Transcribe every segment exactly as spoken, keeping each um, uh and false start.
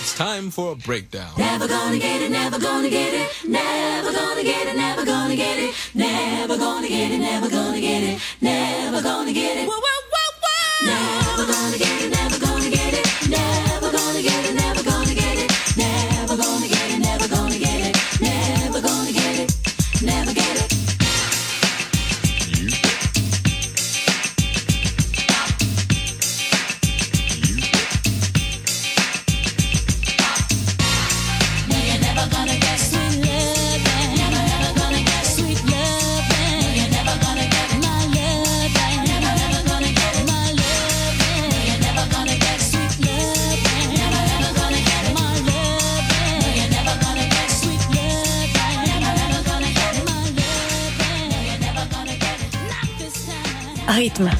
It's time for a breakdown. Never gonna get it, never gonna get it, never gonna get it, never gonna get it, never gonna get it, never gonna get it, never gonna get it. Whoa, whoa, whoa, whoa. Never gonna get it, never gonna get it, never gonna get it, never gonna get it, never gonna get it, never gonna get it, never gonna get it, never get it. You bet. You bet. No, you're never gonna get sweet loving. Never, never gonna get sweet loving. No, you're never gonna get my loving. Never, never gonna get my loving. No, you're never gonna get sweet loving. Never, never gonna get my loving. No, you're never gonna get sweet loving. Never, never gonna get my loving. No, you're never gonna get it. Not this time. Rythme.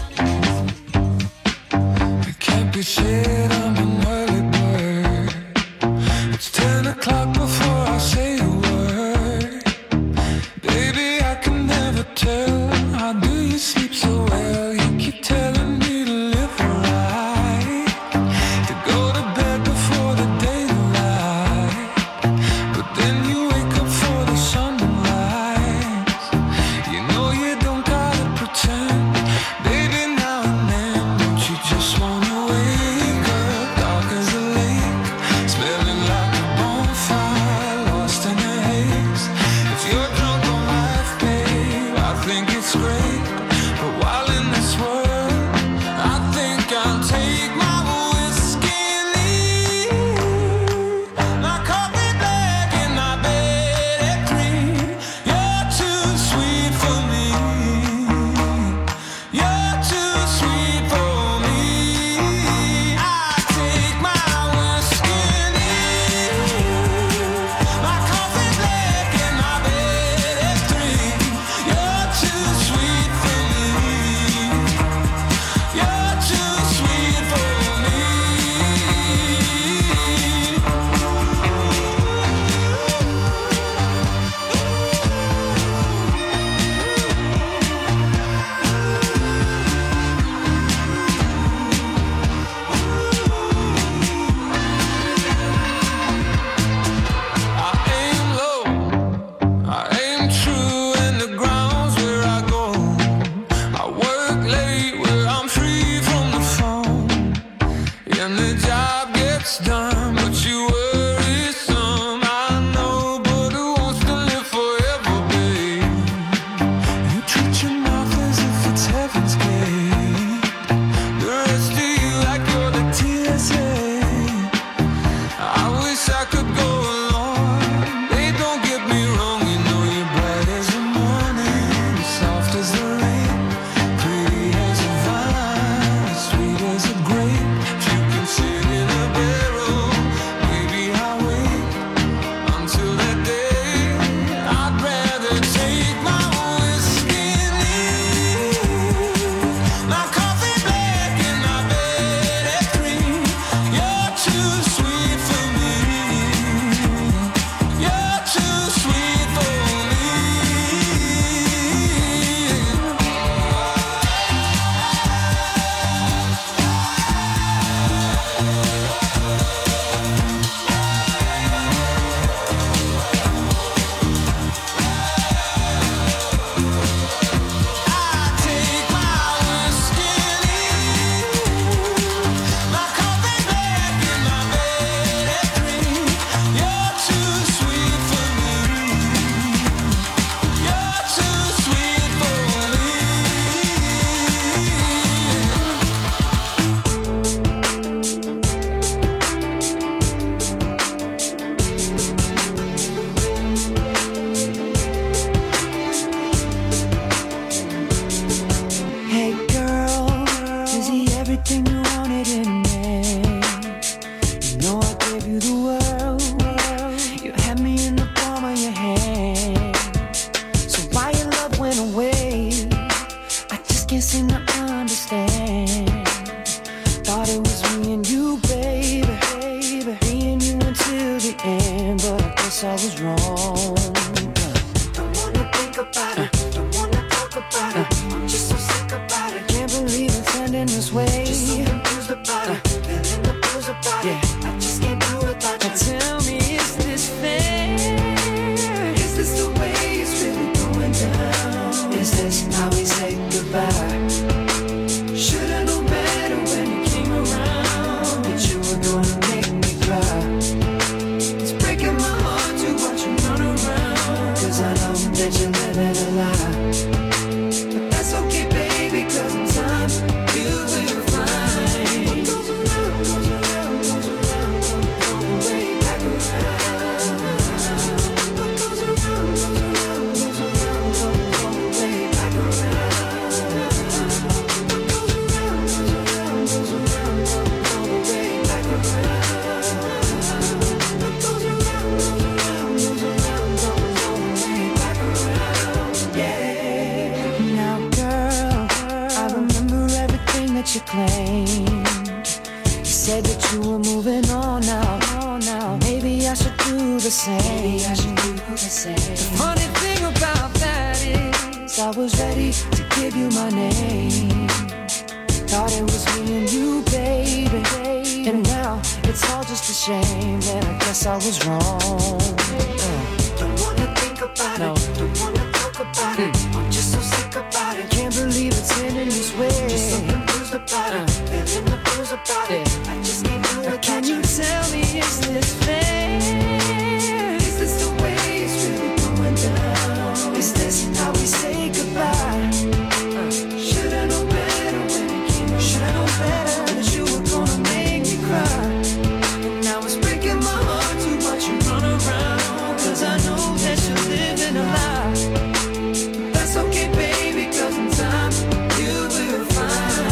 It can't be said I'm an early bird. It's ten o'clock before I say a word. Baby, I can never tell. How do you sleep so well? You keep telling me to live right, to go to bed before the daylight. But then you wake up for the sunrise. You know you don't gotta pretend. Baby, now and then, don't you just wanna wake up dark as a lake, smelling like a bonfire, lost in a haze. If you're drunk on life, babe, I think it's great. But while in this world, I think I'll take my whiskey and leave. My coffee black and my bed at three. You're too sweet for me. You're too sweet for me. I take my whiskey and leave. My coffee black and my bed at three. You're too sweet for me. You're too sweet for me. I aim low, I aim true, and the ground's where I go. I work late where I'm free from the phone, and the job gets done, but you worry some. I know, but who wants to live forever, babe? You treat your mouth as if it's heaven's gate. The rest of you like you're the T S A. I wish I could go along. They don't get me wrong, you know you're bright as the morning, soft as the rain, pretty as a vine, sweet as a grape. If you can sit in a barrel, maybe I'll wait until that day. I'd rather take my whiskey and leave. My coffee black and my bed at three. You're too sweet for me. You're too sweet for me. I take my whiskey and leave. My coffee black and my bed at three. You're too sweet for me. You're too sweet for me. Hey girl, is he everything you wanted in me? You know I gave you the world. You had me in the palm of your hand. So why your love went away? I just can't seem to understand. Thought it was me and you, baby, me and you until the end, but I guess I was wrong. Don't wanna think about it, don't wanna talk about it. I'm just so sick about it. Can't believe it's ending this way. Just so confused about it, feeling the blues about it. I just can't do without you. on now, on now. Maybe I should do the same. Maybe I should do the same. The funny thing about that is, I was ready to give you my name. Thought it was me and you, baby. And now it's all just a shame. And I guess I was wrong. Don't wanna think about no. it. Don't wanna talk about mm. it. I'm just so sick about it. Can't believe it's ending this way. Just so confused about uh. it. Feeling the blues about yeah. it. I just can't do it. Can you tell me, is this fair? Is this the way it's really going down? Is this how we say goodbye? Uh. Should've known better when it came. Should've known better that you were gonna make me cry. And now it's breaking my heart to watch you run around. Cause I know that you're living a lie. That's okay, baby, cause in time you will find.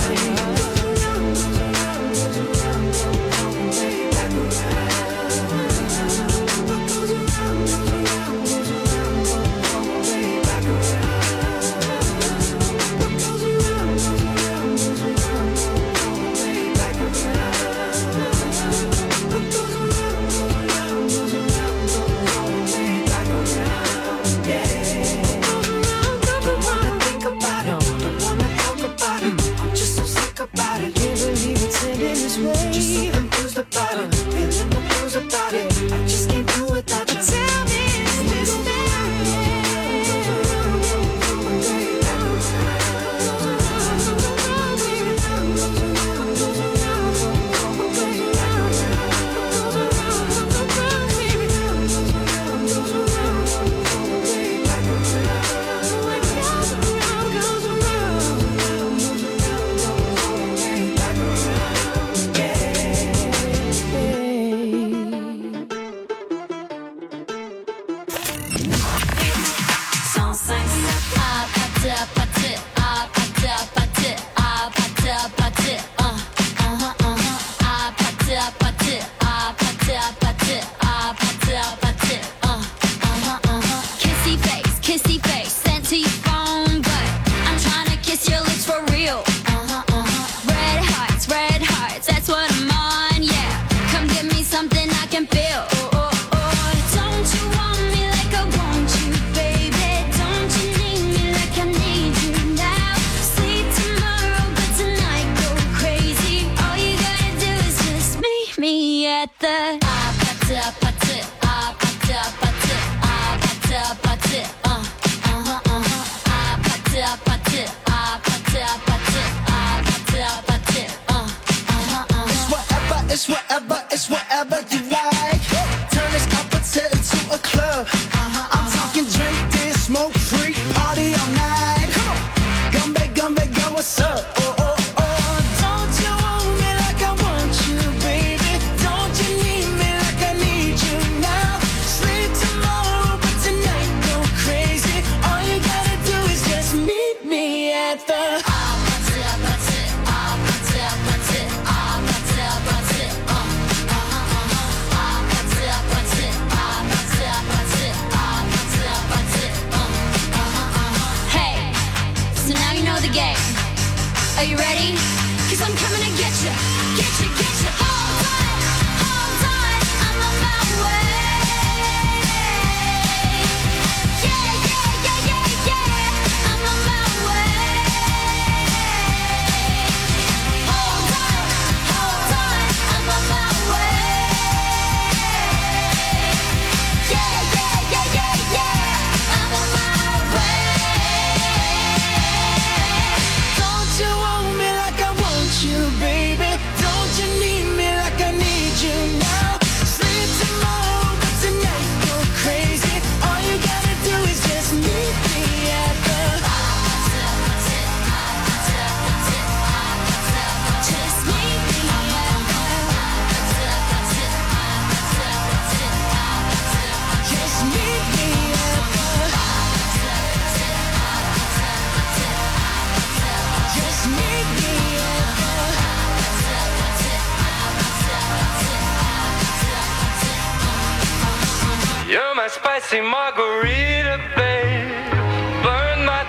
My spicy margarita, babe. Burn my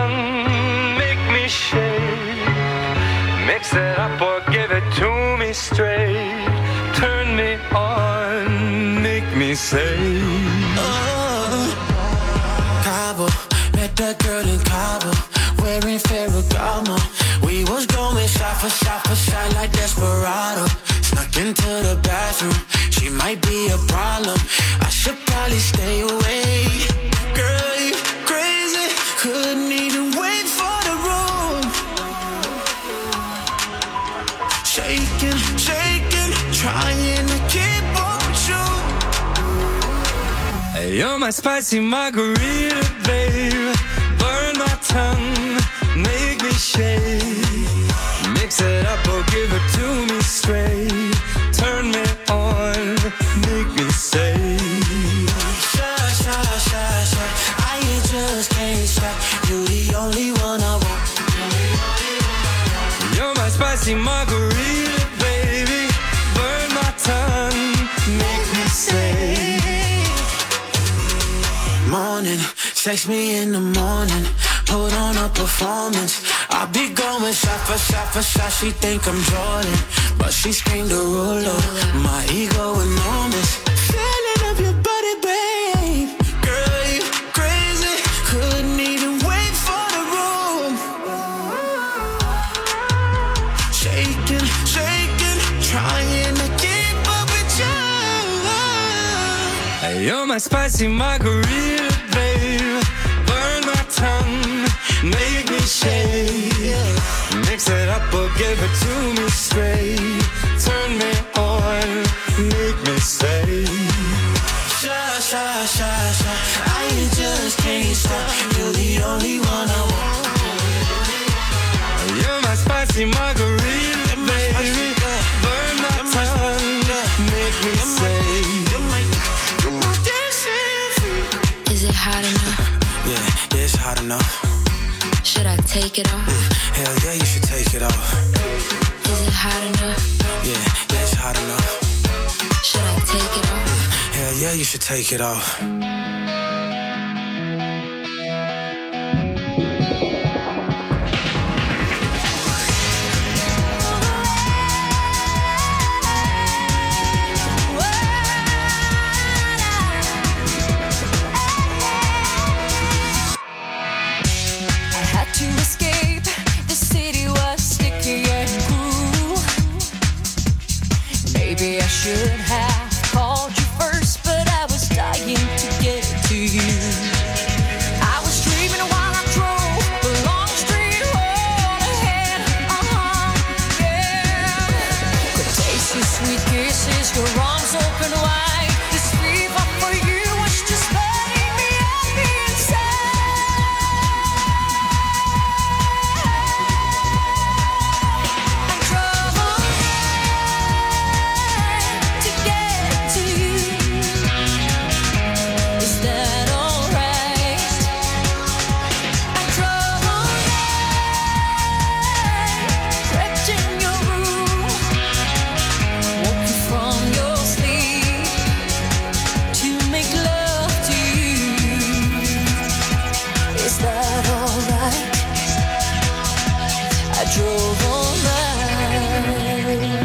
tongue, make me shake. Mix it up or give it to me straight. Turn me me say. Oh, Cabo, met that girl in Cabo, wearing Ferragamo. We was going shot for shot for shot like Desperado. Snuck into the bathroom, she might be a problem. I should probably stay away. Girl, you crazy, couldn't even wait for the room. Shaking, shaking, trying to keep up with you. Hey, you're my spicy margarita, babe. Burn my tongue, make me shake. Mix it up or give it to me straight. Turn me on, make me say. Shy, shy, shy, shy, I just can't stop. You're the only one I want. You're my spicy margarita, baby. Burn my tongue, make me say. Morning, text me in the morning, put on a performance. I be going shot for shot for shot. She think I'm Jordan, but she screamed a ruler. My ego enormous. Feeling of your body, babe. Girl, you crazy, couldn't even wait for the room. Shaking, shaking, trying to keep up with you. Hey, you're my spicy margarita, babe. Burn my tongue, make me shake. Mix it up or give it to me straight. Turn me on, make me say. Shy, shy, shy, shy, I just can't stop. You're the only one I want. You're my spicy margarita, baby. Burn my tongue, make me say. Is it hot enough? Yeah, yeah, it's hot enough. Should I take it off? Hell yeah, you should take it off. Is it hot enough? Yeah, yeah, it's hot enough. Should I take it off? Hell yeah, you should take it off. Maybe I should have called you first, but I was dying to get to you. I was dreaming while I drove the long street road ahead. Uh-huh, yeah. Could taste your sweet kisses, your arms open wide. This fever for you was just burning me up inside. I'm troubled to get to you. Is that alright? I'm troubled, crept in your room, woke you from your sleep to make love to you. Is that alright? I drove all night.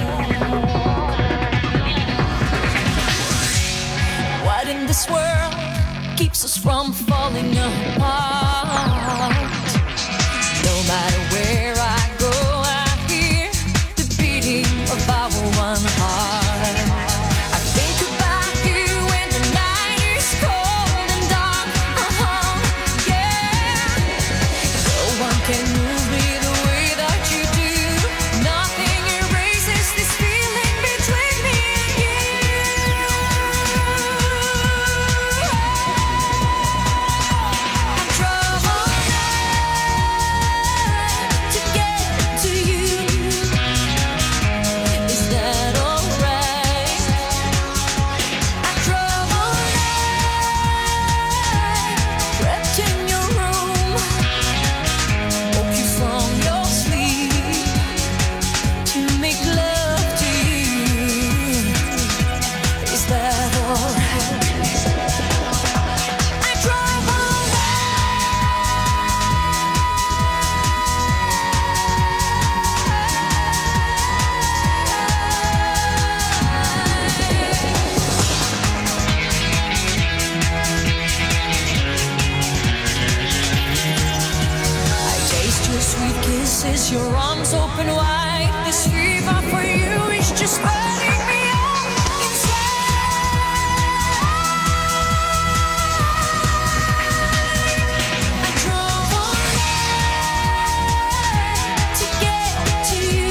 What in this world keeps us from falling apart? No matter where I go, I hear the beating of our one heart. I think about you when the night is cold and dark. Uh-huh, yeah. No one can move me the way that you do. Nothing erases this feeling between me and you. I'm troubled, With your arms open wide, this fever for you is just burning me up inside. I drove all night to get to you.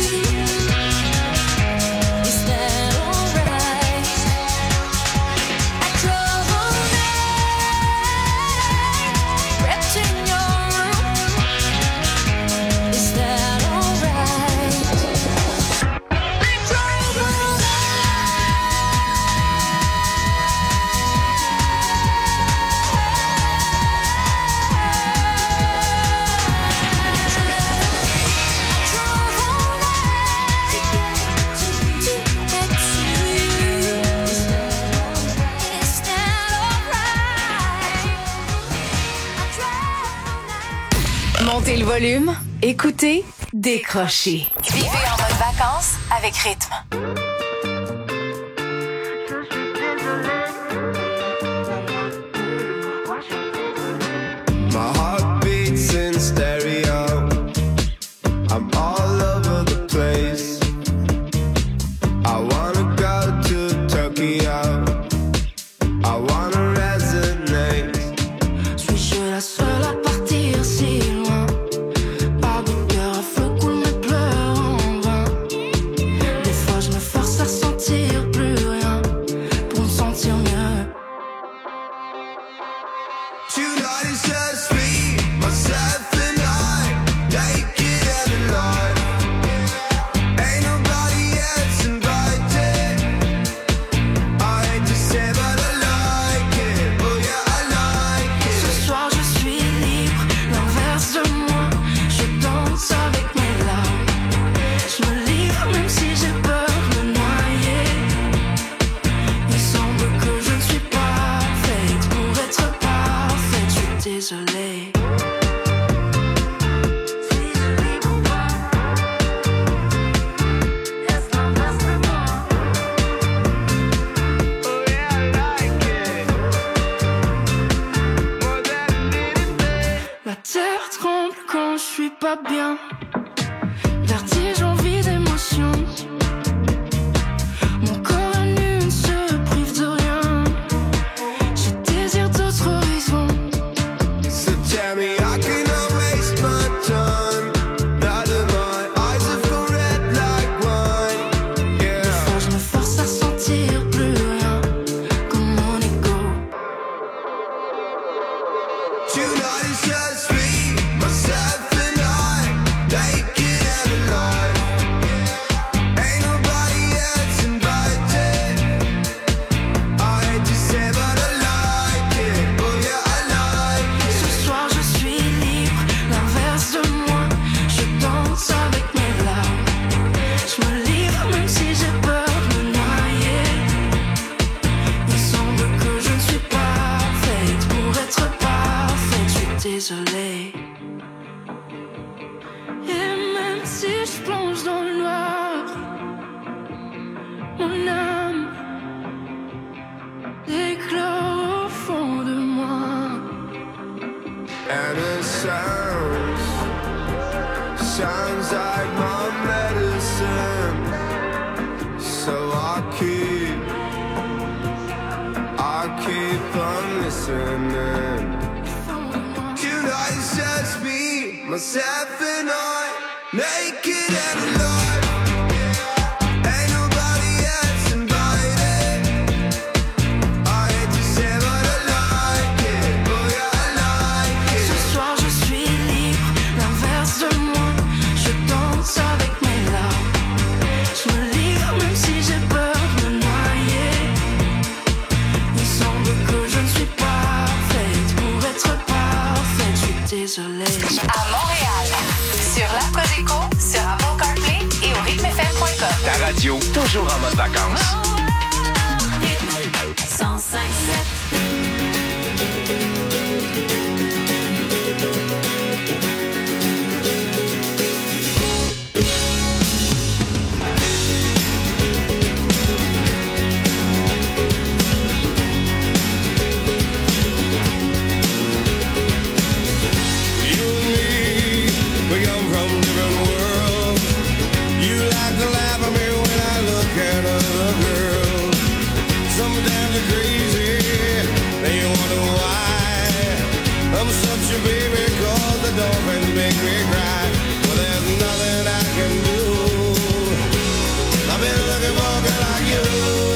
Is that alright? I drove all night, wrapped in your room. Is that alright? I drove all Montez le volume, écoutez, décrochez. Vivez en mode vacances avec Rythme. My heart beats in stereo. I'm all over the place. I wanna go to Tokyo. I wanna resonate. Suis-je la seule à partir si loin? Pas de cœur à feu coule mes pleurs en vain. Des fois je me force à sentir plus rien pour me sentir mieux. Tonight is just me, myself and I. Take it every night. Ain't nobody else invited. I hate to say but I like it. Oh yeah, I like it. Ce soir je suis libre, l'inverse de moi. Je danse avec mes larmes. Je me livre même si j'ai peur de me noyer. Il semble que je ne suis pas faite pour être parfaite. Je suis désolée. Si je libre ou pas, est-ce l'inverse de moi? Oh yeah, I like it. More than anything. La terre tremble quand je suis pas bien. Vertige, envie d'émotion. Mon corps à nu ne se prive de rien. Je désire d'autres horizons. So tell me I cannot waste my time. Now that my eyes have gone red like wine. Des Yeah. fois je me force à sentir plus rien comme mon ego. Tonight is just me, myself and I. Take it every night. Ain't nobody else invited. I hate to say but I like it. Oh yeah, I like it. Ce soir je suis libre, l'inverse de moi. Je danse avec mes larmes. Je me livre même si j'ai peur de me noyer. Il semble que je ne suis pas faite pour être parfaite. Je suis désolée. Et même si je plonge dans le noir, mon âme éclore au fond de moi. And it sounds, sounds like my medicine. So I keep, I keep on listening. Tonight is just me, myself and I. Naked and alive. Ain't nobody else invited. I hate to say but I like it. Oh yeah, I like it. Ce soir je suis libre, l'inverse de moi. Je danse avec mes larmes. Je me livre même si j'ai peur de me noyer. Il semble que je ne suis pas faite pour être parfaite. Je suis désolée. À Montréal, sur la Cogeco, sur Apple CarPlay et au rythme f m point com. Ta radio, toujours en mode vacances. cent cinq sept. You and me, we come from different worlds. Sometimes you're crazy, and you wonder why. I'm such a baby, cause the dolphins make me cry. Well, there's nothing I can do. I've been looking for a girl like you.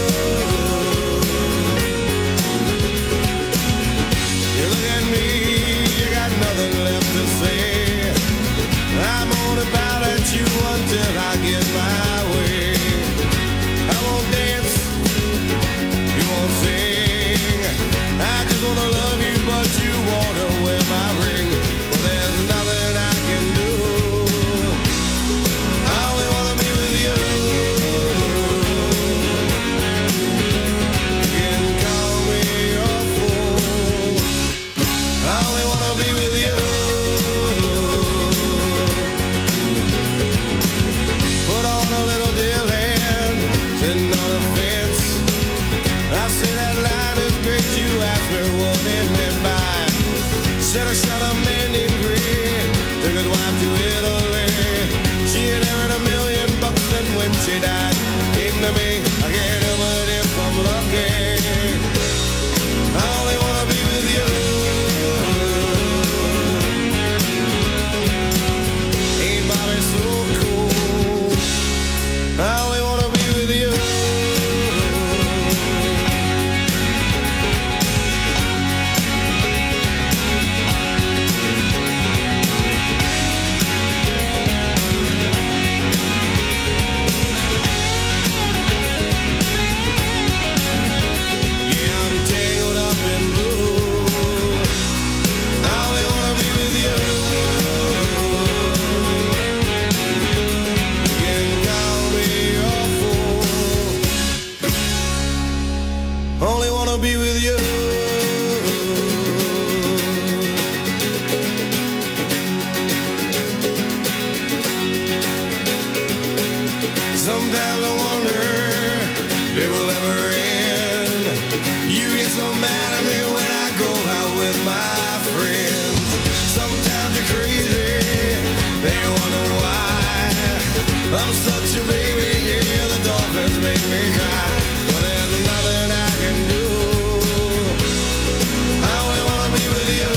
You look at me, you got nothing left to say. I'm only bound at you until I get my way. I won't dance, you won't sing. I just wanna love you, but you wanna wear my ring. Well, there's nothing I can do. I only wanna be with you. You can call me your fool. I only wanna be with you. Put on a little deal hand, sitting on a fence. I say that line is great, you asked me what it meant by. Said I shot a man named Green, took his wife to Italy. She had earned a million bucks and when she died, came to me, I can't help it if I'm lucky. I only wanna be with you. Ain't Bobby so cool? I only wanna be with you. Yeah, I'm tangled up in blue. I only wanna be with you. You can call me your fool. Only wanna be with you. Sometimes I wonder if it will ever end. You get so mad at me when I go out with my friends. Sometimes you're crazy, they wonder why. I'm such a baby, yeah, the dolphins make me cry. But there's nothing I can do. I only wanna be with you.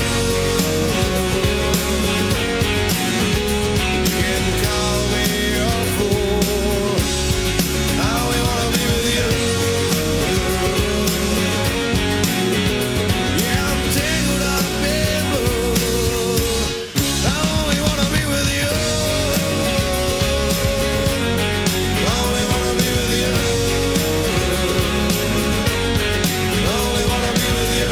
You can call me your fool. I only wanna be with you. Yeah, I'm tangled up in blue. I only wanna be with you. I only wanna be with you. I only wanna be with you.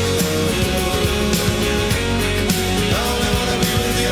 I only wanna be with you.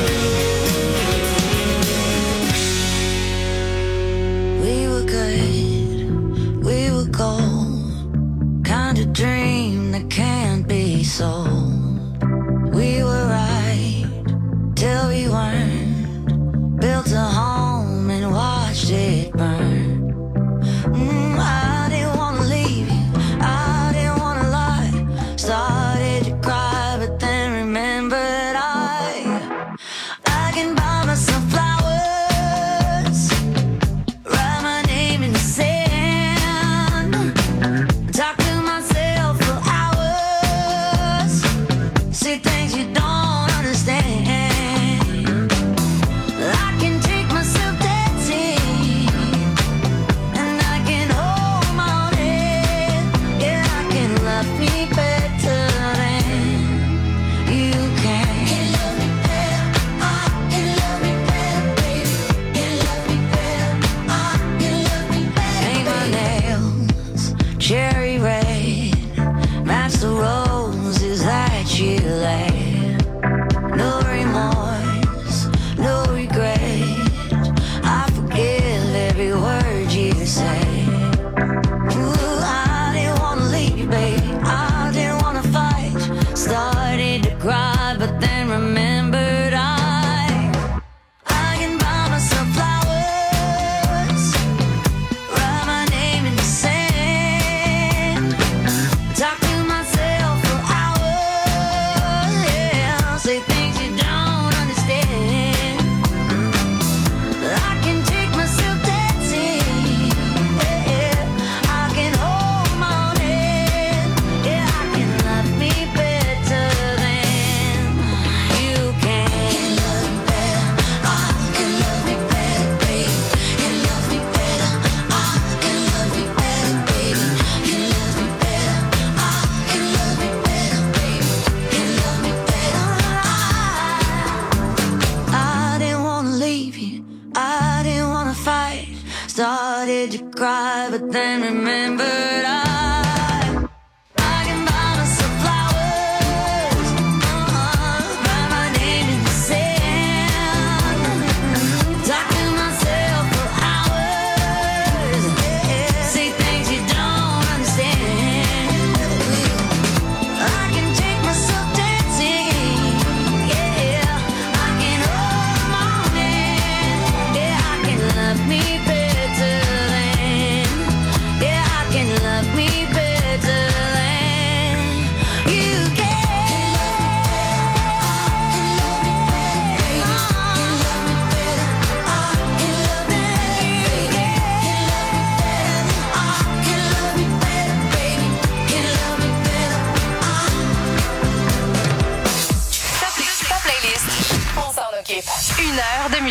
We were good, we were gold. Kind of dream that can't be sold. We were right till we weren't. Built a home and watched it burn. Mm, I didn't wanna leave you, I didn't wanna lie. Started to cry, but then remembered I I can buy myself flowers, write my name in the sand, talk to myself for hours, say things you don't understand. I can take myself dancing, and I can hold my own head. Yeah, I can love me better than you can. Can love me better, I can love me better, baby. Can love me better, I can love me better. Paint my nails cherry red, match the roses that you laid. No remorse, no regret. I forgive every word you say. Ooh, I didn't wanna leave, babe. I didn't wanna fight. Started to cry, but then remembered I I can buy myself flowers, write my name in the sand, talk to myself for hours,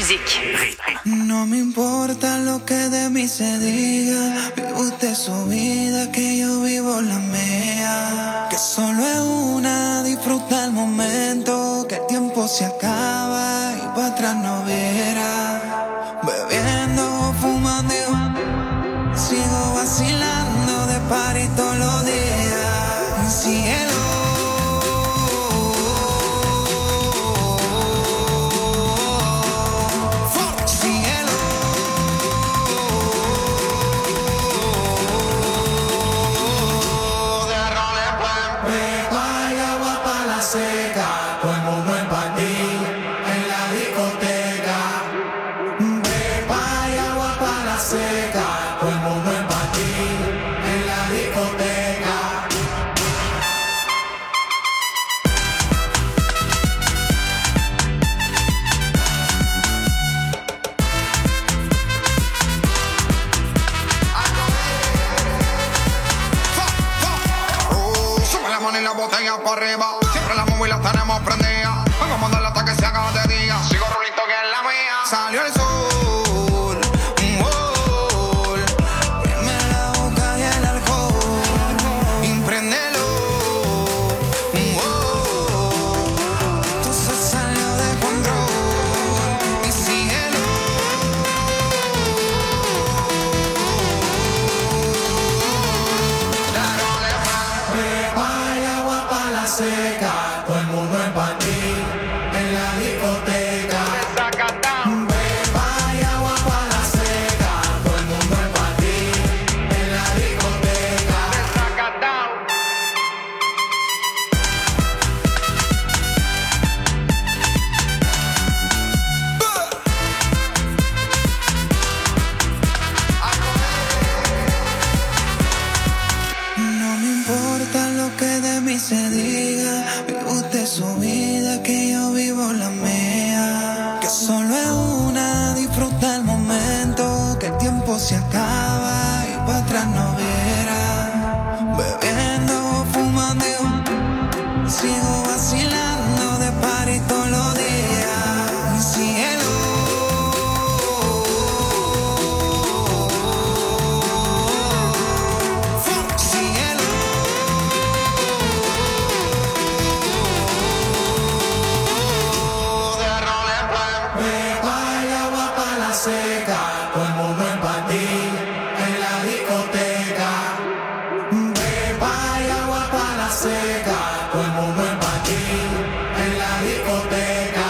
musique. No me importa lo que de mí se diga, vive usted su vida, que yo vivo la mía. Que solo es una, disfruta el momento, que el tiempo se acaba y para atrás no verá. Bebiendo, fumando, sigo vacilando de party todos los días. Cielo. Para arriba, siempre las móviles tenemos prendidas. Vengo a mandarla hasta que se haga de día. Sigo rulito que es la mía. Salió el sol, un gol. Prende la boca y el alcohol. Impréndelo, un gol. Esto se salió de control. Y síguelo. Seca, todo el mundo en panty, en la discoteca. Beba y agua para la seca, todo el mundo en panty, en la discoteca. No me importa lo que de mí se diga, vive usted su vida, que yo vivo la mía. Que solo es una, disfruta el momento, que el tiempo se acaba y para atrás no verá. Bebiendo, fumando, sigo vacilando de party todos los días. Cielo. Seca, todo el mundo en panty, en la discoteca. Beba y agua para la seca, todo el mundo en panty, en la discoteca.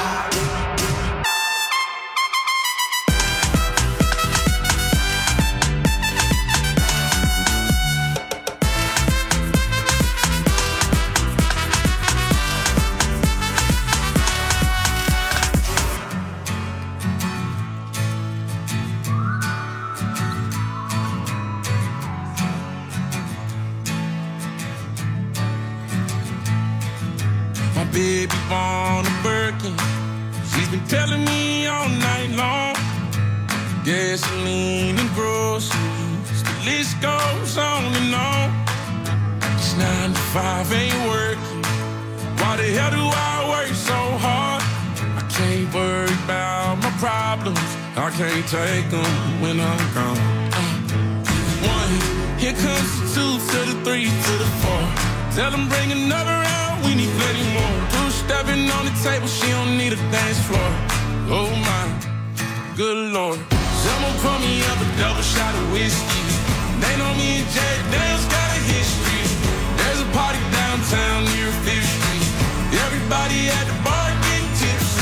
Baby born a Birkin. She's been telling me all night long. Gasoline and groceries, the list goes on and on. This nine to five ain't working. Why the hell do I work so hard? I can't worry about my problems. I can't take them when I'm gone. Uh, one, here comes the two to the three to the four. Tell them bring another round, we need plenty more. Two stepping on the table, she don't need a dance floor. Oh my, good lord. Someone pour me up a double shot of whiskey. They know me and Jack Daniels got a history. There's a party downtown near Fifth Street. Everybody at the bar getting tipsy.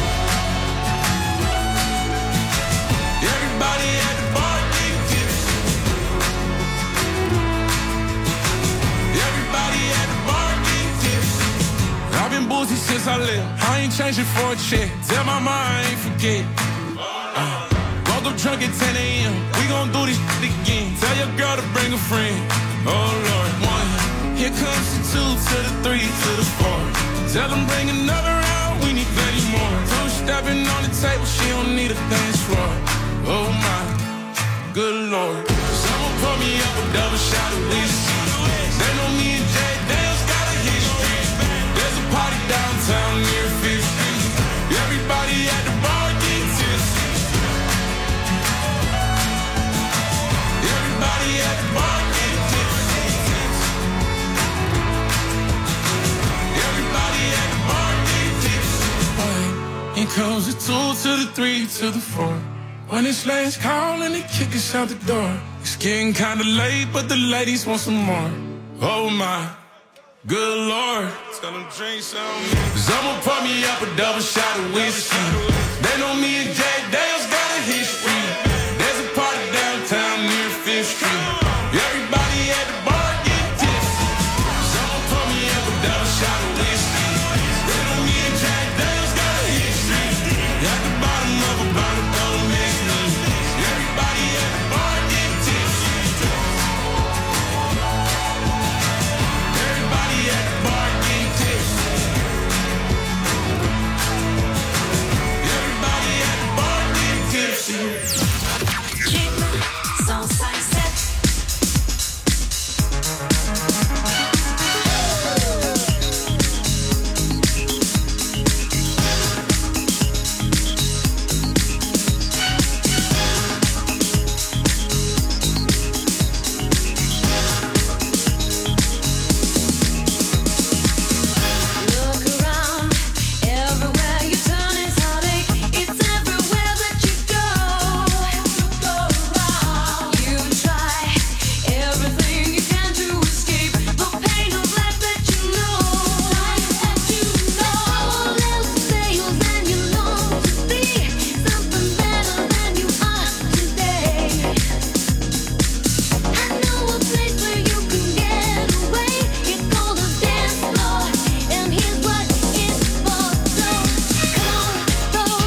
Everybody at the bar getting tipsy. Everybody at the bar getting tipsy. I've been boozy since I left. I ain't changing for a check. Tell my mom I ain't forget. Uh, woke up drunk at ten a.m. We gon' do this shit again. Tell your girl to bring a friend. Oh Lord, one. Here comes the two to the three to the four. Tell them bring another round. We need plenty more. Two stepping on the table. She don't need a dance floor. Oh my, good lord. Someone pour me up a double shot of whiskey. They know me and Jack Daniels got a history. There's a party downtown near Fifth Street. Everybody at the bar getting tipsy. the two to the three to the four. When it's last call and they kick us out the door. It's getting kinda late, but the ladies want some more. Oh my, good Lord. Tell them drink some. Cause I'ma pour me up a double shot of whiskey. They know me and Jack Dale's got a history. There's a party downtown near Fifth Street. Everybody at the bar get tipsy. Cause I'ma pour me up a double shot of whiskey. They know me and Jack Dale's got a history. At the bottom of a bottle, don't miss me. Everybody at the bar get tipsy. Everybody at the bar get tipsy. Everybody at the bar get tipsy. cent cinq sept. Look around, everywhere you turn is heartache. It's everywhere that you go. Go around, you try everything you can to escape the pain of life that you know. That you know, all else fails and you long to be something better than you are today. I know a place where you can get away. It's called a dance floor, and here's what it's for. So come on, go.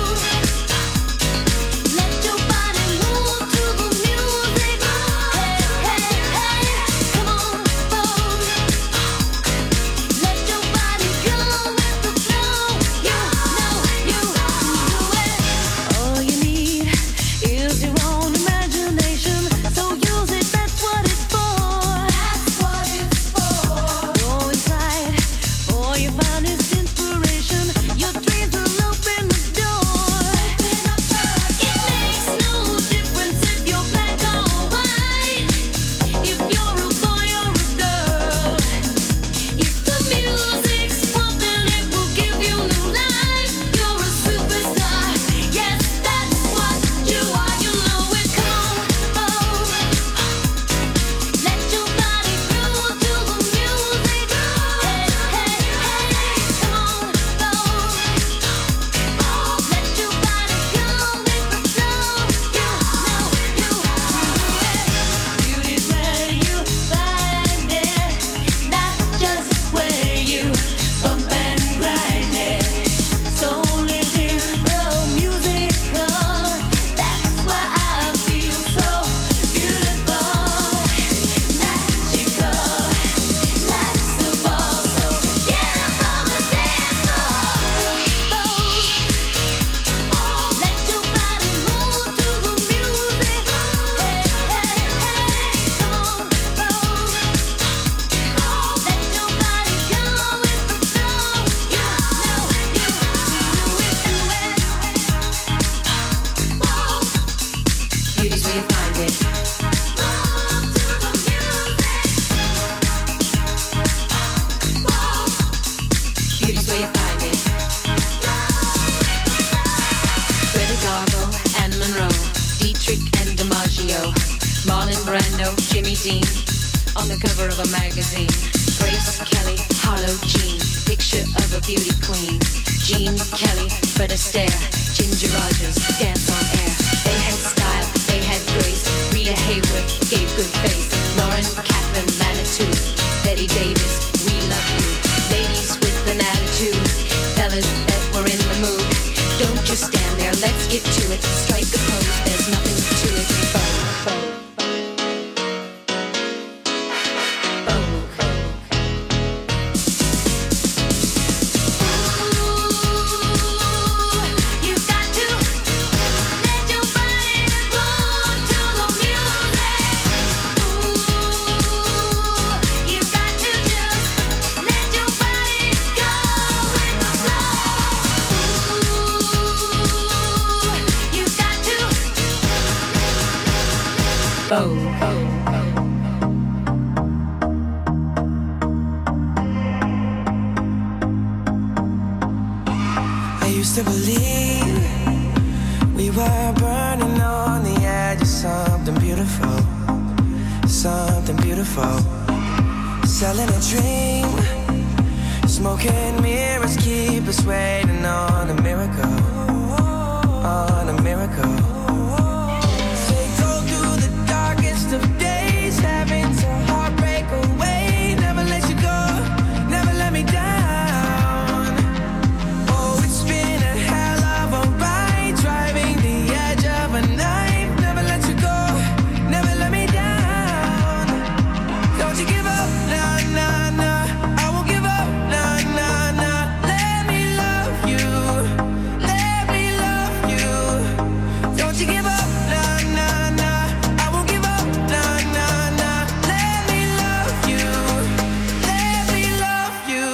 Let your body move to the music. Hey, hey, hey. Come on, go. Let your body go with the flow. You know you do it. All you need is your own imagination. So use it. That's what it's for. That's what it's for. Go inside, for your finest inspiration. Your dreams will open the door. It makes no difference if you're black or white, if you're a boy or a girl. If the music's pumping, it will give you new life. You're a superstar. Yes, that's what you are. You know it. Come on, let your body groove to the music. Hey, hey, hey. Come on, go. Let your body go with the flow. You know you do it. Beauty's where you find it, not just where you bump and grind it. Soul is in the musical. That's why I feel so beautiful, magical, like the ball. So get up on the dance floor. Let your body move to the music. Hey, hey, hey. Come on, go. Let your body go with the flow. You know you do it, do it. Beauty's where you find it. Move to the music. Beauty's where you find it. Greta Garbo and Monroe, Dietrich and DiMaggio, Marlon Brando, Jimmy Dean, on the cover of a magazine. Grace Kelly, Harlow Jean, picture of a beauty queen. Jean Kelly, Fred Astaire, Ginger Rogers, dance on air. They had style, they had grace. Rita Hayworth gave good face. Lauren Catherine Manitou, Betty Davis, we love you. Ladies with an attitude, fellas that were in the mood. Don't just stand there, let's get to it. Strike a pose, there's nothing to it. Vogue, vogue. You got to let your body move to the music. You got to just let your body go with the flow. You got to Vogue. I used to believe were burning on the edge of something beautiful, something beautiful. Selling a dream, smoking mirrors keep us waiting on a miracle, on a miracle. They go through the darkest of days, having to heartbreak away. Never let you go, never let me down. Oh, it's been a hell of a ride, driving the edge of a knife. Never let you go, never let me down. Don't you give up, nah, nah, nah. I won't give up, nah, nah, nah. Let me love you, let me love you. Don't you give up, nah, nah, nah. I won't give up, nah, nah, nah. Let me love you, let me love you.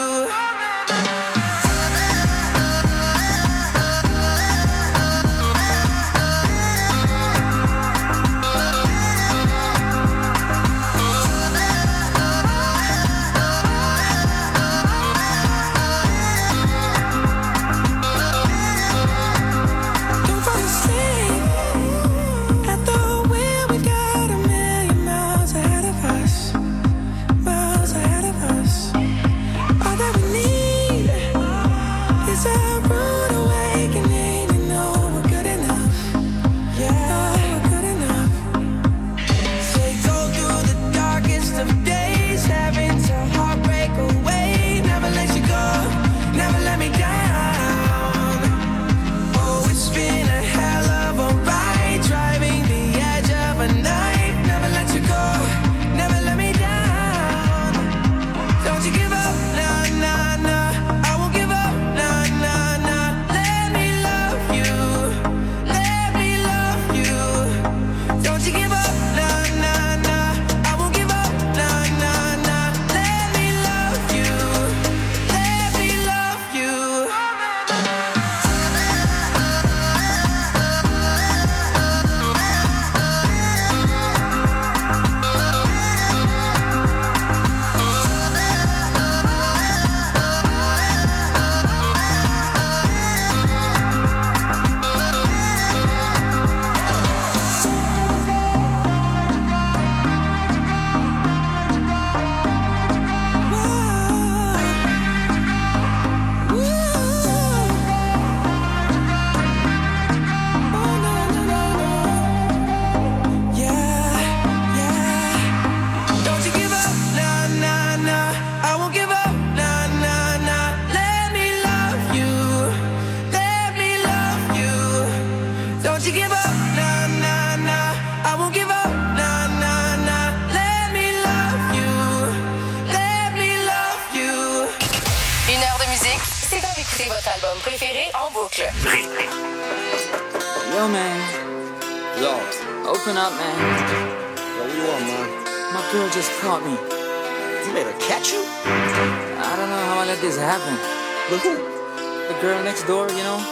Don't fall asleep at the wheel. We got a million miles ahead of us, miles ahead of us. All that we need is a rude awakening. You know we're good enough. Yeah, we're good enough. They go through the darkest of days, having to heartbreak away. Never let you go, never let me down. Oh, it's been a hell of a ride, driving the edge of a knife. Never let you go, never let me down. Don't you give up, nah, nah, nah. I won't give up, nah, nah, nah. Let me love you, let me love you. Don't you give up, nah, nah, nah. I won't give up, nah, nah, nah. Let me love you, let me love you. Don't you give up, nah, nah, nah. I won't give up, nah, nah, nah. Let me love you, let me love you. Don't you give up, nah, nah, nah. I won't give up, nah, nah, nah. Let me love you, let me love you. Une heure de musique, c'est comme écouter votre album préféré en boucle. Yo, man. Yo, Open up, man. what do you want, man? My girl just caught me. You made her catch you? I don't know how I let this happen. But who? The girl next door, you know?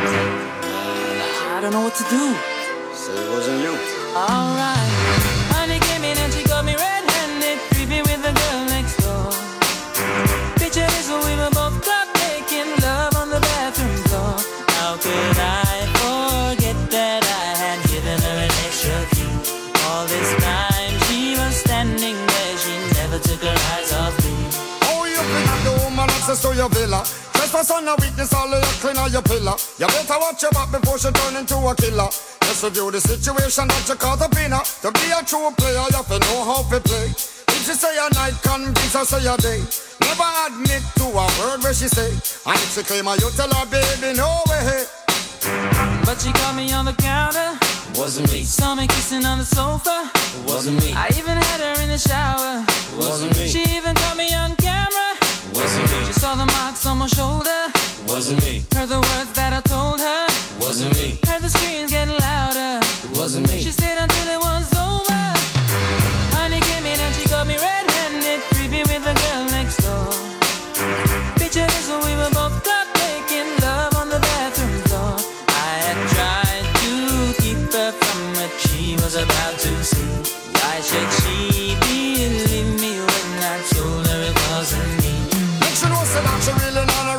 I don't know what to do. So it wasn't you. Alright. Honey came in and she got me red-handed, creepy with the girl next door. Picture this when we were both caught making love on the bathroom floor. How could I forget that I had given her an extra key? All this time she was standing there, she never took her eyes off me. Oh, you can have the woman access to your villa. Trespass on a weakness, all of your clean on your pillar. You better watch your back before she turn into a killer. Just review the situation that you caught up in her. To be a true player, you have to know how to play. If she say a night, convince her say a day. Never admit to a word where she say. And if she claim her, you tell her, baby, no way. But she caught me on the counter. Wasn't me. Saw me kissing on the sofa. Wasn't me. I even had her in the shower. Wasn't me. She even caught me on camera. Wasn't me. She saw the marks on my shoulder. Wasn't me. Heard the words that I told her. Wasn't me. Heard the screams getting louder. Wasn't me. She stayed until it was over. Honey came in and she got me red-handed, creepy with the girl next door. Picture this when we were both caught making love on the bathroom floor. I had tried to keep her from what she was about to see. Why should she believe me when I told her it wasn't me? Make sure you know say that she really not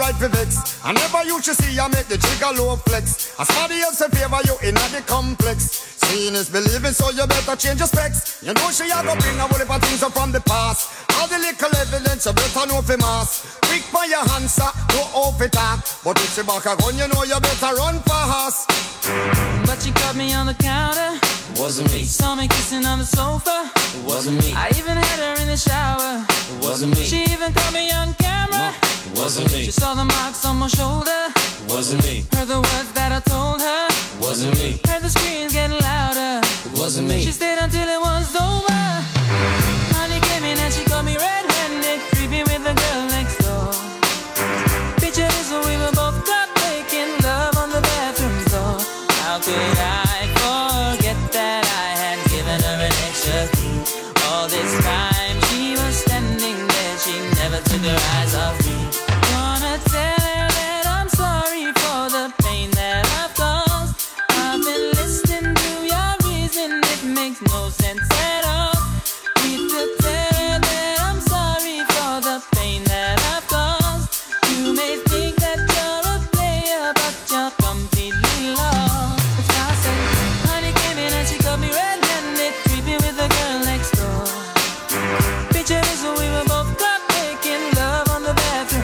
right for vex. I never used to see I make the trigger low flex. As somebody else in favor you in the complex. Seeing is believing, so you better change your specs. You know she a go bring a whole heap of things up from the past. All the little evidence you better know for mass. Quick by your answer, no off it up. But if she back a gun, you know you better run fast. But she caught me on the counter. It wasn't me. Saw me kissing on the sofa. It wasn't me. I even had her in the shower. It wasn't me. She even caught me on camera. It wasn't me. She saw the marks on my shoulder. It wasn't me. Heard the words that I told her. It wasn't me. Heard the screams getting louder. It wasn't me. She stayed until it was over. Honey came in and she caught me red-handed, creepy with the girl next door. Picture this when we were both caught making love on the bathroom floor. How could I forget that I had given her an extra key? All this time she was standing there, she never took her eyes off me. Gonna tell her that I'm sorry for the pain that I've caused. I've been listening to your reason, it makes no sense at all. Need to tell her that I'm sorry for the pain that I've caused. You may think that you're a player, but you're completely lost. That's why I said, honey came in and she caught me red-handed, creepy with the girl next door. Picture this when we were both caught making love on the bathroom.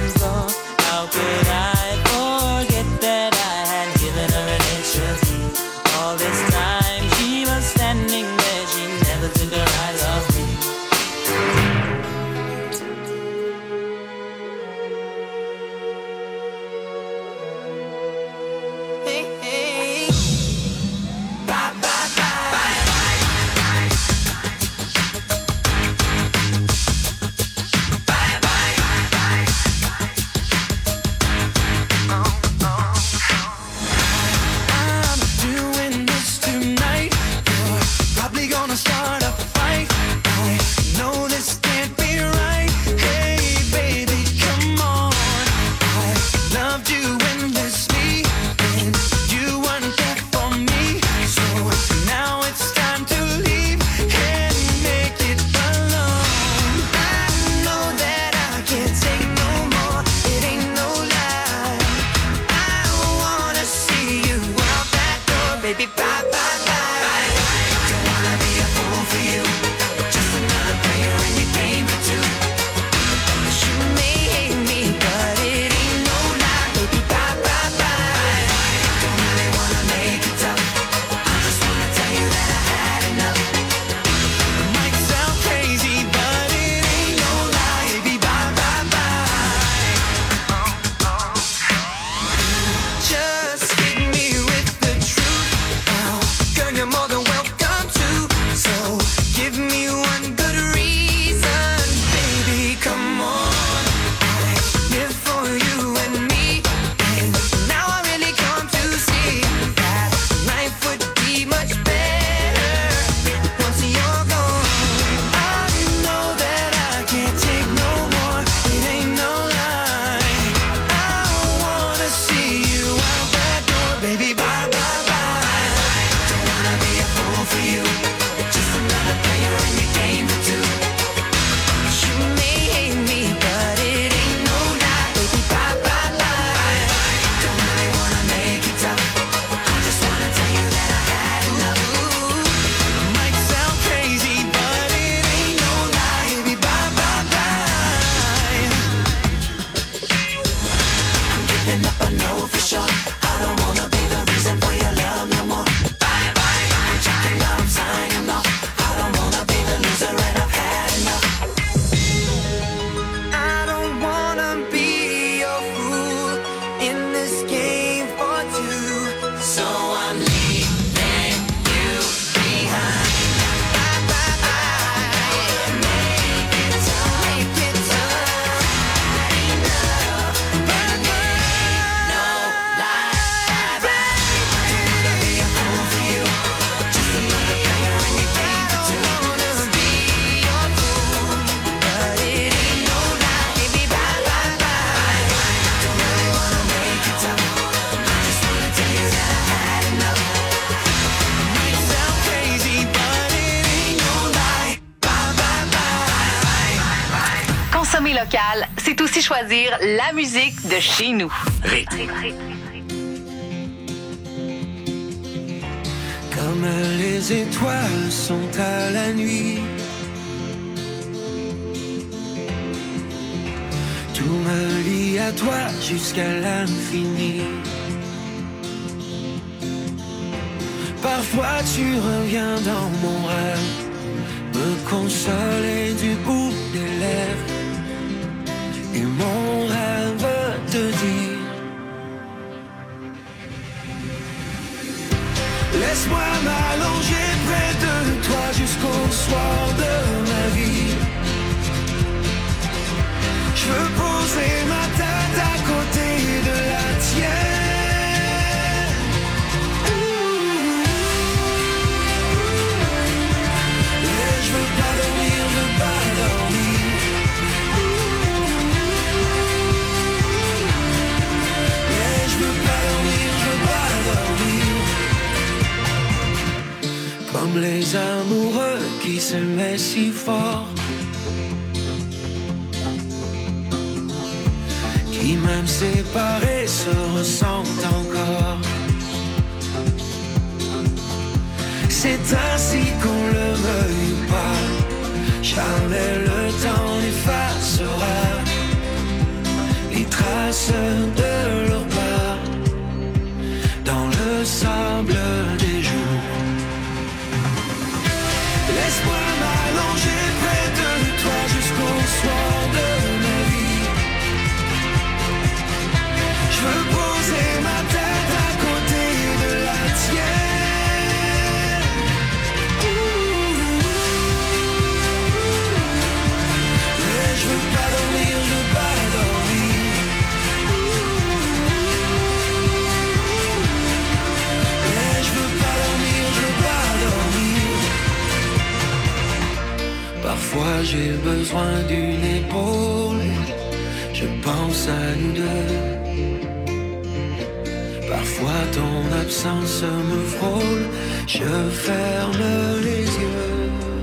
consommer local, c'est aussi choisir la musique de chez nous. Rythme. Comme les étoiles sont à la nuit, tout me lie à toi jusqu'à l'infini. Parfois tu reviens dans mon rêve, me consoler du bout des lèvres, et mon rêve te dit: laisse-moi m'allonger près de toi jusqu'au soir de ma vie. Je veux poser ma tête à côté de la tienne. Et je veux pas dormir, je veux pas dormir. Et je veux pas dormir, je veux pas dormir. Comme les amoureux qui s'aimaient si fort, qui même séparés se ressentent encore. C'est ainsi qu'on le veuille ou pas, jamais le temps n'effacera les traces de leur pas dans le sable des jours. Laisse-moi m'allonger près de toi jusqu'au soir de ma vie. Je veux poser ma tête à côté de la tienne. Mais je veux pas dormir, je veux pas dormir. Mais je veux pas dormir, je veux pas dormir. Parfois j'ai besoin d'une épaule, je pense à nous deux. Parfois ton absence me frôle, je ferme les yeux.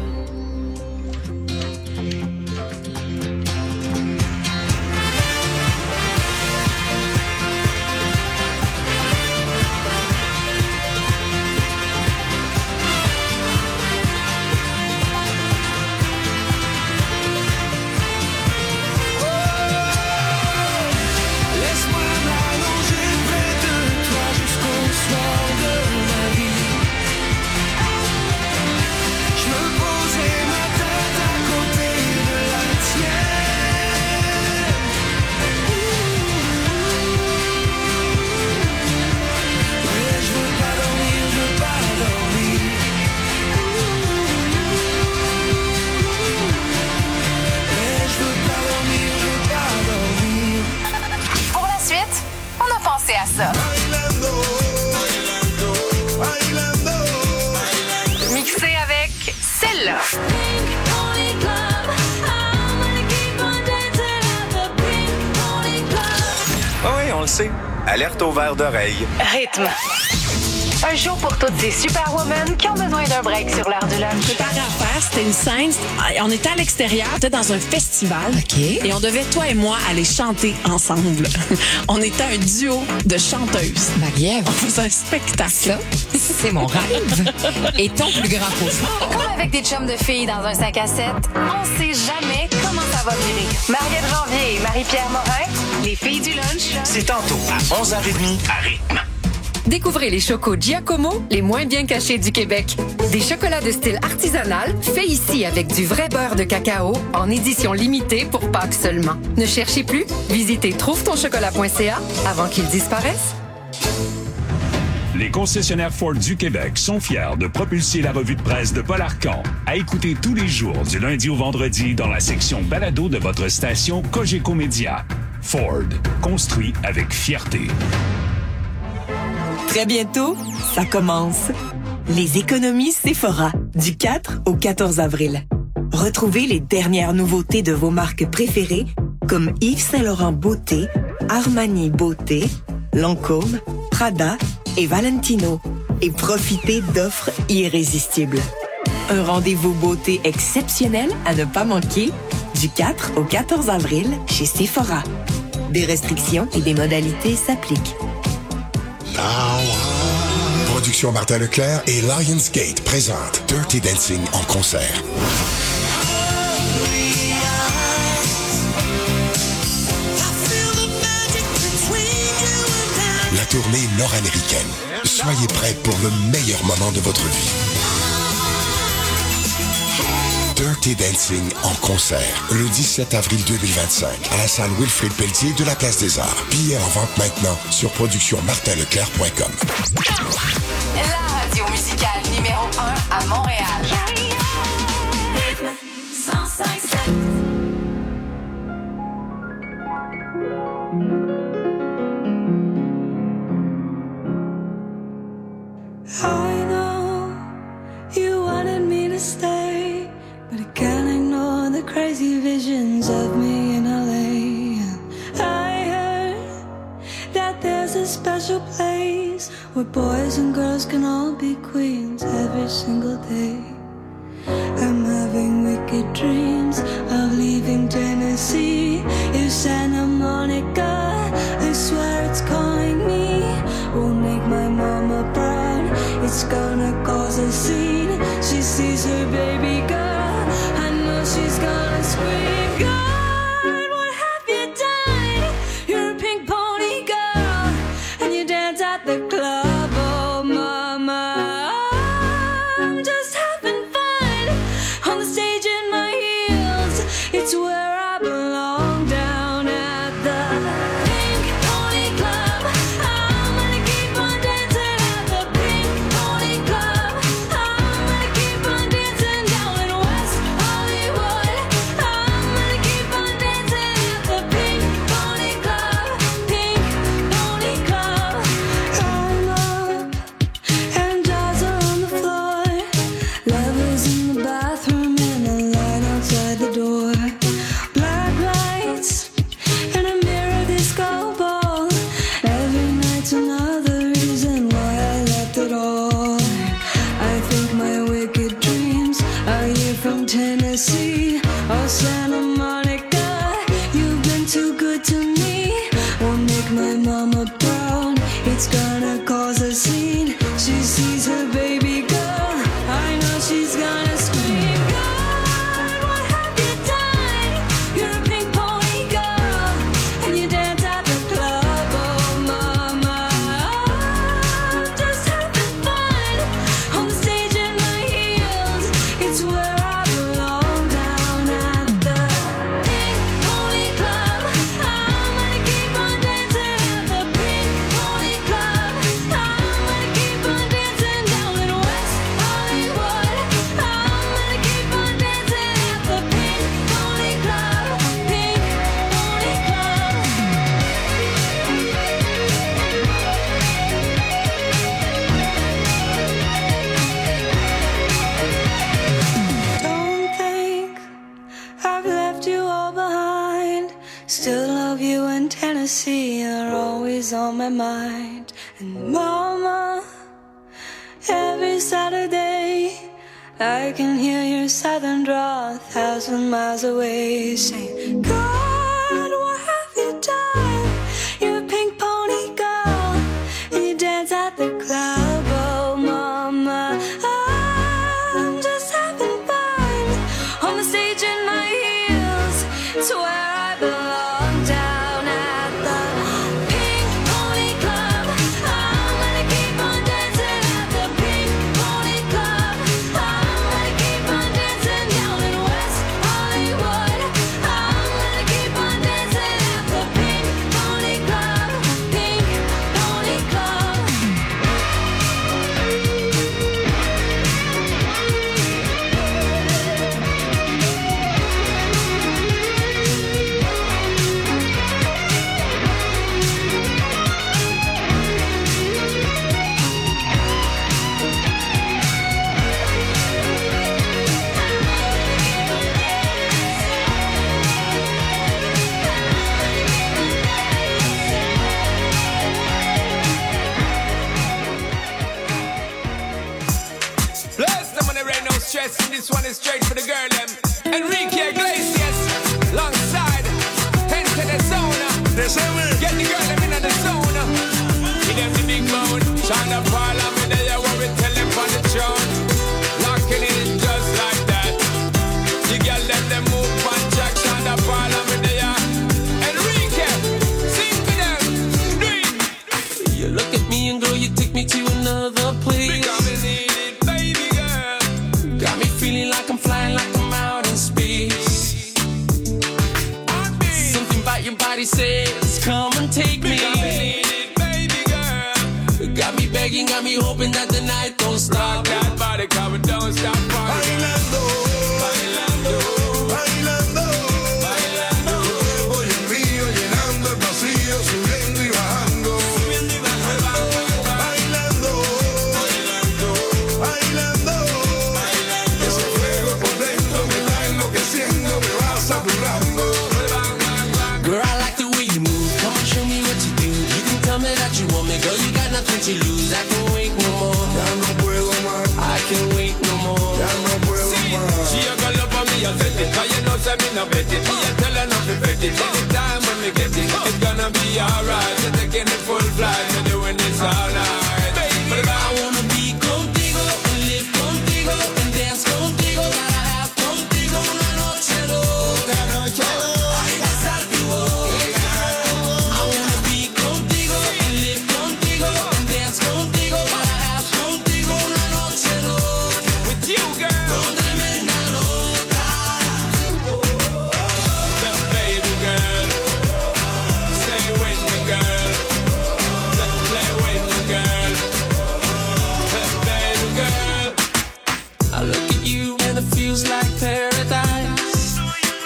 Mixé avec celle-là. Ah oui, on le sait. Alerte au verre d'oreille. Rythme. Un show pour toutes ces superwomen qui ont besoin d'un break sur l'heure du lunch. Préparé à faire, c'était une scène. On était à l'extérieur, on était dans un festival. OK. Et on devait, toi et moi, aller chanter ensemble. On était un duo de chanteuses. Marie-Ève. On faisait un spectacle. Ça, c'est mon rêve. Et ton plus grand cauchemar. Comme avec des chums de filles dans un sac à sept, on sait jamais comment ça va virer. Mariette Janvier et Marie-Pierre Morin, les filles du lunch. C'est tantôt à onze heures trente à Rythme. Découvrez les chocos Giacomo, les moins bien cachés du Québec. Des chocolats de style artisanal, faits ici avec du vrai beurre de cacao, en édition limitée pour Pâques seulement. Ne cherchez plus, visitez trouve ton chocolat point c a avant qu'il disparaisse. Les concessionnaires Ford du Québec sont fiers de propulser la revue de presse de Paul Arcand à écouter tous les jours du lundi au vendredi dans la section balado de votre station Cogeco Média. Ford, construit avec fierté. Très bientôt, ça commence. Les économies Sephora, du quatre au quatorze avril. Retrouvez les dernières nouveautés de vos marques préférées comme Yves Saint Laurent Beauté, Armani Beauté, Lancôme, Prada et Valentino. Et profitez d'offres irrésistibles. Un rendez-vous beauté exceptionnel à ne pas manquer du quatre au quatorze avril chez Sephora. Des restrictions et des modalités s'appliquent. Production Martin Leclerc et Lionsgate présentent Dirty Dancing en concert. La tournée nord-américaine. Soyez prêts pour le meilleur moment de votre vie. Dirty Dancing en concert, le dix-sept avril deux mille vingt-cinq, à la salle Wilfrid Pelletier de la Place des Arts. Billets en vente maintenant sur production martin leclerc point com. La radio musicale numéro un à Montréal. cent cinq sept. I know you wanted me to stay, but I can't ignore the crazy visions of me in L A. I heard that there's a special place where boys and girls can all be queens every single day. I'm having wicked dreams of leaving Tennessee. If Santa Monica, I swear it's calling me, will make my mama proud. It's gonna cause a scene. She sees her baby girl, I know she's gonna scream. God, what have you done? You're a pink pony girl, and you dance at the club. Oh mama, I'm just having fun on the stage in my heels. It's where I belong, down at the Pink Pony Club. I'm gonna keep on dancing at the Pink Pony Club. I'm gonna keep on dancing down in West Hollywood. I'm gonna keep on dancing at the Pink Pony Club. Pink Pony Club. I'm up and jars are on the floor. Lovers in the bathroom and a line outside the door. Black lights and a mirror disco ball. Every night's another reason why I left it all. I think my wicked dreams are here from Tennessee or Santa Monica. You've been too good to me. Won't make my mama proud. It's gonna cause a scene. She sees her baby girl, I know she's gonna scream. God, what have you done? You're a pink pony girl, and you dance at the club. Oh mama, I'm just having fun on the stage in my heels. It's where I belong, down at the Pink Pony Club. I'm gonna keep on dancing at the Pink Pony Club. I'm gonna keep on dancing down in West Hollywood. I'm gonna keep on dancing at the Pink Pony Club. Pink Pony Club. Don't think I've left you all behind. Still love you in Tennessee, you're always on my mind. And mama, every Saturday I can hear your southern drawl a thousand miles away, saying, God, what have you done? You're a pink pony girl, and you dance at the club. Oh mama, I'm just having fun on the stage in my heels. It's where I belong, down at the Pink Pony Club. I'm gonna keep on dancing at the Pink Pony Club. I'm gonna keep on dancing down in West Hollywood. I'm gonna Get the girl them in the zone. Give them the big bone. Shine Paul and me there what we tell them on the throne. Locking it just like that. The girl them them move on track. Shine Paul and me there. Enrique, sing for them. Do it. You look at me and girl, you take me to another place. Because we need it, baby girl. Got me feeling like I'm flying, like I'm out in space. Something about your body says, come and take me. Because we need it, baby girl. Got me begging, got me hoping that the night don't stop. Rock that body, come and don't stop partying. Bailando, bailando, bailando, bailando. Hoy el mío llenando el vacío, subiendo y bajando. Subiendo y bajando. Bailando, bailando, bailando, bailando. Ese fuego por dentro me está enloqueciendo, me va saturando. Girl, I like the way you move. Come on, show me what you do. You can tell me that you want me, girl. You got nothing to lose. I can't wait no more. Ya no puedo más. I can't wait no more. Ya no puedo más. She a girl up on me, I set it. Cause you know, say me no bet it. Me a tell her not to bet it. Anytime when me get it, it's gonna be alright. You're taking the full flight, you're doing this all night. But I wanna be contigo, and live contigo, and dance contigo. Gotta have contigo una noche loca. Una noche loca. Ay, besar tu boca. I wanna be contigo, and live contigo, and dance contigo. Gotta have contigo una noche loca. with you, girl. Con tremenda loca. Baby girl, stay with me, girl. Play with me, girl. Baby girl. I look at you and it feels like paradise.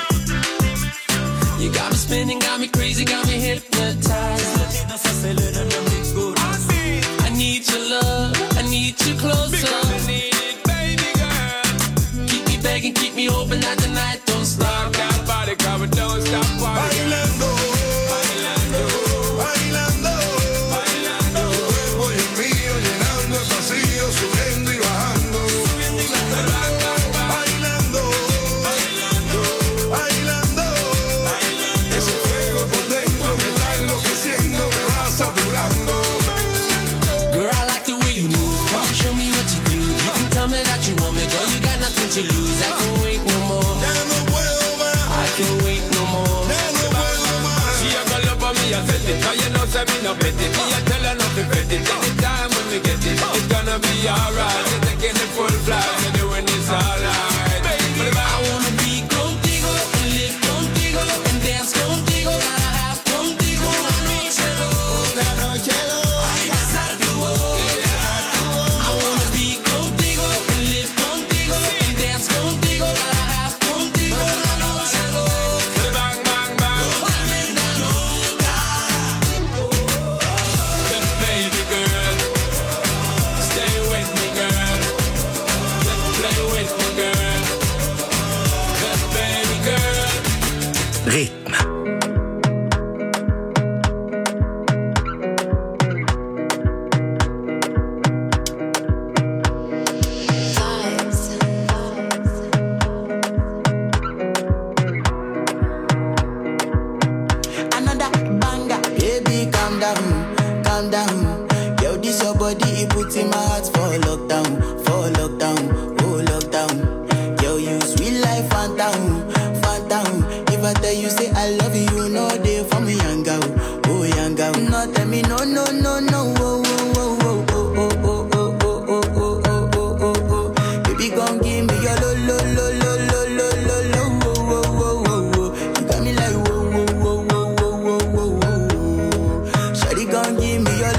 You got me spinning, got me crazy, got me hypnotized. I need your love, I need you closer. Because I need it, baby girl. Keep me begging, keep me hoping that the night don't stop. Rock that body, come and don't stop partying. Bailando, bailando, bailando, bailando. Tu cuerpo y el mío llenando el vacío, subiendo y bajando. Bailando, bailando, bailando, bailando. Ese fuego por dentro me está enloqueciendo, me va saturando. Girl, I like the way you move. Come on, show me what you do. You can tell me that you want me, girl. You got nothing to lose. I can't wait no more. Ya no puedo más, I can't wait no more. ya no puedo más. She a girl up on me, I set it. Cause you know, say me no bet it. Me a tell her not to bet it. Anytime when we get it, it's gonna be alright. You're taking the full flight, you're doing this all night. But if I I wanna be contigo, and live contigo, and dance contigo. Gotta have contigo una noche loca. Una noche loca. Ay, besar tu boca. I wanna be contigo, and live contigo, and dance contigo. Gotta have contigo una noche loca. bang, bang, bang. Tremenda loca. Baby girl, stay with me, girl. Play with me, girl. Baby girl. Rythme. Another banger. Baby, calm down, calm down. Yo, this your body, it puts in my heart for lockdown, for lockdown.